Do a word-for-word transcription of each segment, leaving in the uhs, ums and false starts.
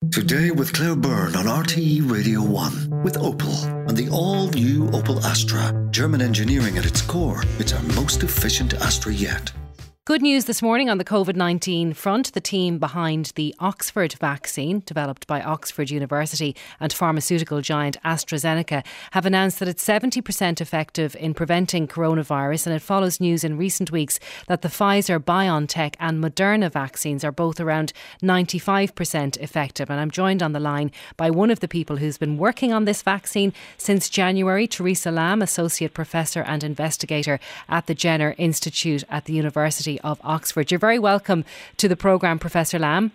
Today with Claire Byrne on R T E Radio one with Opel and the all-new Opel Astra. German engineering at its core. It's our most efficient Astra yet. Good news this morning on the COVID nineteen front. The team behind the Oxford vaccine, developed by Oxford University and pharmaceutical giant AstraZeneca, have announced that it's seventy percent effective in preventing coronavirus, and it follows news in recent weeks that the Pfizer, BioNTech and Moderna vaccines are both around ninety-five percent effective. And I'm joined on the line by one of the people who's been working on this vaccine since January, Theresa Lamb, Associate Professor and Investigator at the Jenner Institute at the University of Oxford. You're very welcome to the programme, Professor Lamb.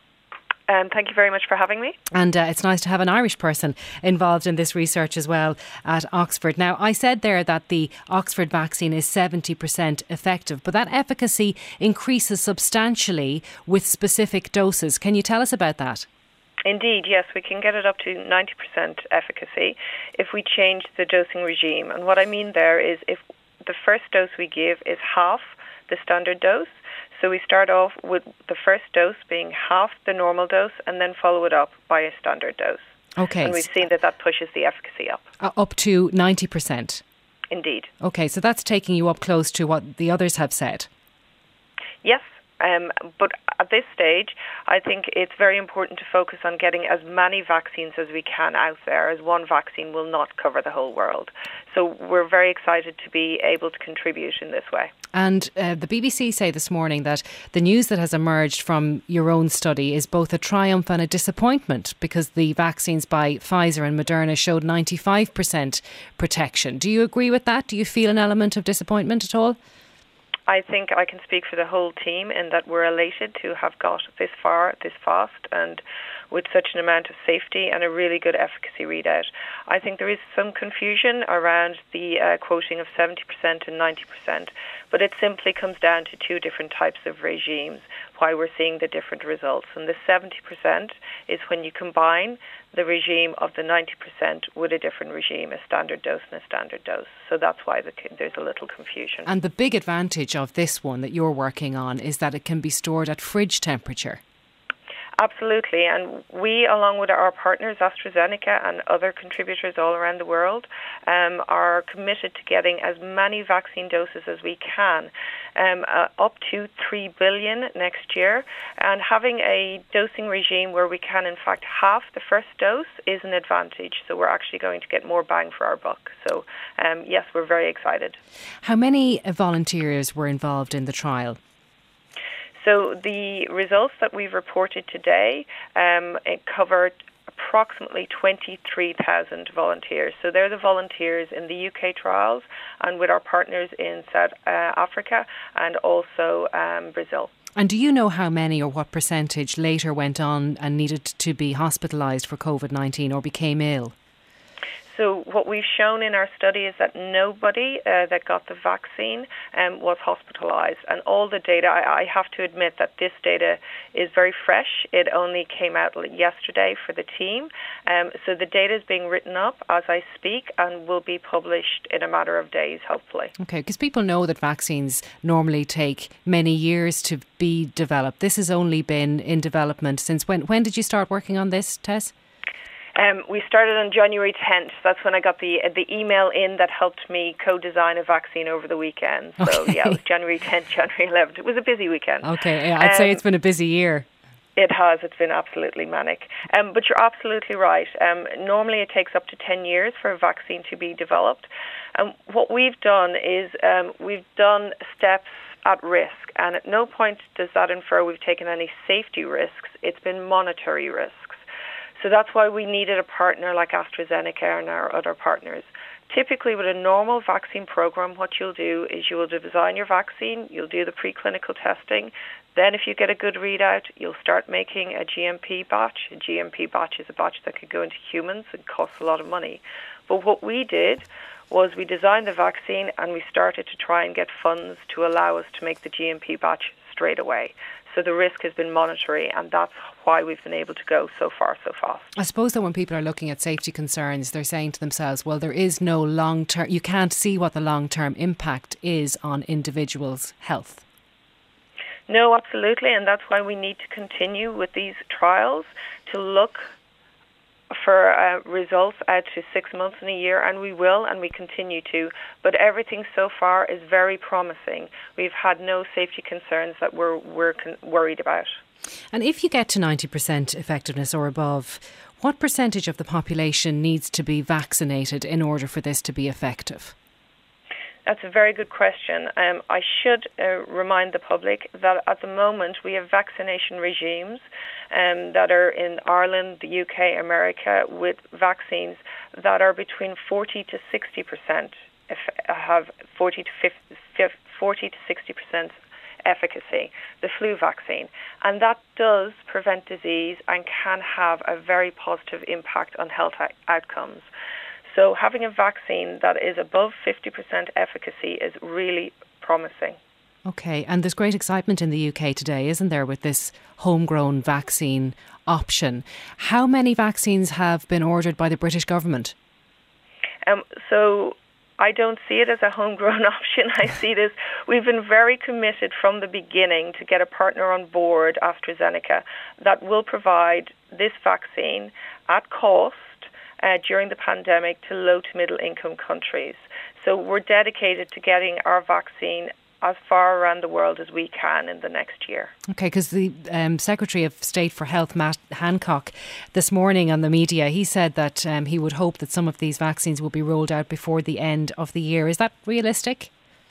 Um, thank you very much for having me. And uh, it's nice to have an Irish person involved in this research as well at Oxford. Now, I said there that the Oxford vaccine is seventy percent effective, but that efficacy increases substantially with specific doses. Can you tell us about that? Indeed, yes, we can get it up to ninety percent efficacy if we change the dosing regime. And what I mean there is if the first dose we give is half the standard dose. So we start off with the first dose being half the normal dose and then follow it up by a standard dose. Okay. And we've seen that that pushes the efficacy up. Uh, up to ninety percent? Indeed. Okay, so that's taking you up close to what the others have said. Yes. Um, but at this stage, I think it's very important to focus on getting as many vaccines as we can out there, as one vaccine will not cover the whole world. So we're very excited to be able to contribute in this way. And uh, the B B C say this morning that the news that has emerged from your own study is both a triumph and a disappointment, because the vaccines by Pfizer and Moderna showed ninety-five percent protection. Do you agree with that? Do you feel an element of disappointment at all? I think I can speak for the whole team in that we're elated to have got this far, this fast, and with such an amount of safety and a really good efficacy readout. I think there is some confusion around the uh, quoting of seventy percent and ninety percent, but it simply comes down to two different types of regimes, why we're seeing the different results. And the seventy percent is when you combine the regime of the ninety percent with a different regime, a standard dose and a standard dose. So that's why the, there's a little confusion. And the big advantage of this one that you're working on is that it can be stored at fridge temperature. Absolutely, and we, along with our partners, AstraZeneca and other contributors all around the world, um, are committed to getting as many vaccine doses as we can, um, uh, up to three billion next year, and having a dosing regime where we can, in fact, half the first dose is an advantage, so we're actually going to get more bang for our buck. So, um, yes, we're very excited. How many volunteers were involved in the trial? So the results that we've reported today um, it covered approximately twenty-three thousand volunteers. So they're the volunteers in the U K trials and with our partners in South uh, Africa and also um, Brazil. And do you know how many or what percentage later went on and needed to be hospitalised for COVID nineteen or became ill? So what we've shown in our study is that nobody uh, that got the vaccine um, was hospitalised. And all the data, I, I have to admit that this data is very fresh. It only came out yesterday for the team. Um, so the data is being written up as I speak and will be published in a matter of days, hopefully. Okay, because people know that vaccines normally take many years to be developed. This has only been in development since when? When did you start working on this, Tess? Um, we started on January tenth. That's when I got the the email in that helped me co-design a vaccine over the weekend. So, okay. yeah, it was January tenth, January eleventh. It was a busy weekend. Okay, yeah, I'd um, say it's been a busy year. It has. It's been absolutely manic. Um, but you're absolutely right. Um, normally it takes up to ten years for a vaccine to be developed. And what we've done is um, we've done steps at risk. And at no point does that infer we've taken any safety risks. It's been monetary risks. So that's why we needed a partner like AstraZeneca and our other partners. Typically, with a normal vaccine program, what you'll do is you will design your vaccine, you'll do the preclinical testing, then if you get a good readout, you'll start making a G M P batch. A G M P batch is a batch that could go into humans and costs a lot of money. But what we did was we designed the vaccine and we started to try and get funds to allow us to make the G M P batch straight away. So the risk has been monetary, and that's why we've been able to go so far so fast. I suppose that when people are looking at safety concerns, they're saying to themselves, well, there is no long-term, you can't see what the long-term impact is on individuals' health. No, absolutely, and that's why we need to continue with these trials to look for uh, results out to six months and a year, and we will, and we continue to. But everything so far is very promising. We've had no safety concerns that we're, we're con- worried about. And if you get to ninety percent effectiveness or above, what percentage of the population needs to be vaccinated in order for this to be effective? That's a very good question. Um, I should uh, remind the public that at the moment we have vaccination regimes um, that are in Ireland, the U K, America, with vaccines that are between forty to sixty percent, have forty to fifty, forty to sixty percent efficacy, the flu vaccine. And that does prevent disease and can have a very positive impact on health outcomes. So having a vaccine that is above fifty percent efficacy is really promising. Okay, and there's great excitement in the U K today, isn't there, with this homegrown vaccine option. How many vaccines have been ordered by the British government? Um, so I don't see it as a homegrown option. I see this, we've been very committed from the beginning to get a partner on board, AstraZeneca, that will provide this vaccine at cost Uh, during the pandemic to low to middle income countries. So we're dedicated to getting our vaccine as far around the world as we can in the next year. Okay, because the um, Secretary of State for Health, Matt Hancock, this morning on the media, he said that um, he would hope that some of these vaccines will be rolled out before the end of the year. Is that realistic?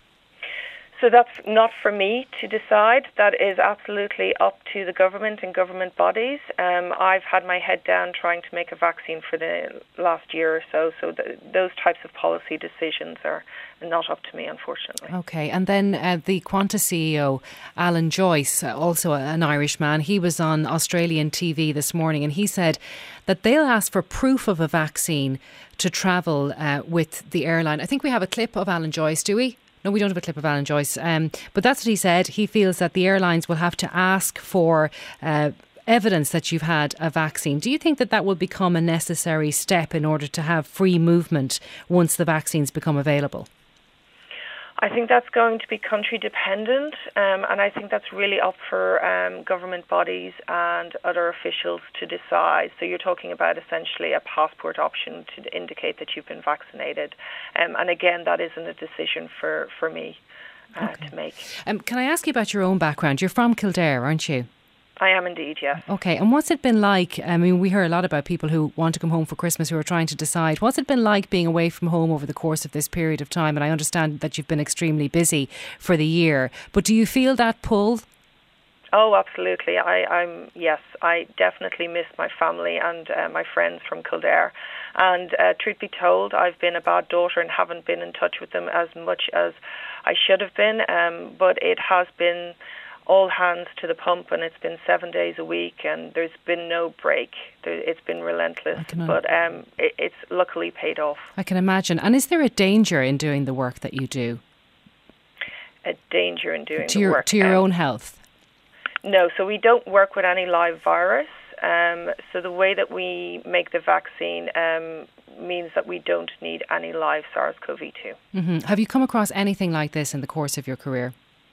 So that's not for me to decide. That is absolutely up to the government and government bodies. Um, I've had my head down trying to make a vaccine for the last year or so. So the, those types of policy decisions are not up to me, unfortunately. Okay. And then uh, the Qantas C E O, Alan Joyce, also an Irishman, he was on Australian T V this morning and he said that they'll ask for proof of a vaccine to travel uh, with the airline. I think we have a clip of Alan Joyce, do we? No, we don't have a clip of Alan Joyce, um, but that's what he said. He feels that the airlines will have to ask for uh, evidence that you've had a vaccine. Do you think that that will become a necessary step in order to have free movement once the vaccines become available? I think that's going to be country dependent, um, and I think that's really up for um, government bodies and other officials to decide. So you're talking about essentially a passport option to indicate that you've been vaccinated. Um, and again, that isn't a decision for, for me uh, okay. to make. Um, can I ask you about your own background? You're from Kildare, aren't you? I am indeed, yes. Okay, and what's it been like? I mean, we hear a lot about people who want to come home for Christmas who are trying to decide. What's it been like being away from home over the course of this period of time? And I understand that you've been extremely busy for the year. But do you feel that pull? Oh, absolutely. I, I'm yes, I definitely miss my family and uh, my friends from Kildare. And uh, truth be told, I've been a bad daughter and haven't been in touch with them as much as I should have been. Um, but it has been all hands to the pump, and it's been seven days a week, and there's been no break. It's been relentless, but um, it, it's luckily paid off. I can imagine. And is there a danger in doing the work that you do? A danger in doing to the your, work? To your um, own health? No, so we don't work with any live virus. Um, so the way that we make the vaccine um, means that we don't need any live SARS-C o V two. Mm-hmm. Have you come across anything like this in the course of your career?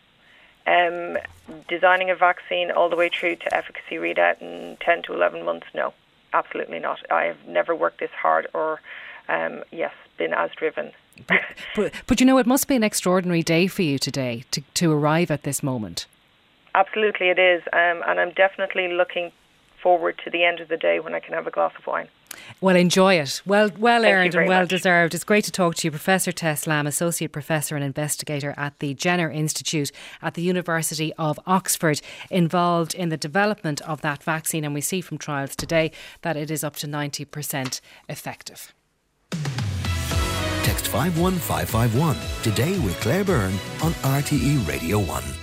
Um, designing a vaccine all the way through to efficacy readout in ten to eleven months, no, absolutely not. I have never worked this hard or, um, yes, been as driven. But, but, but you know, it must be an extraordinary day for you today to, to arrive at this moment. Absolutely it is, um, and I'm definitely looking forward to the end of the day when I can have a glass of wine. Well, enjoy it. Well, well earned and well much. deserved. It's great to talk to you. Professor Tess Lamb, Associate Professor and Investigator at the Jenner Institute at the University of Oxford, involved in the development of that vaccine. And we see from trials today that it is up to ninety percent effective. Text five one five five one today with Claire Byrne on R T E Radio one.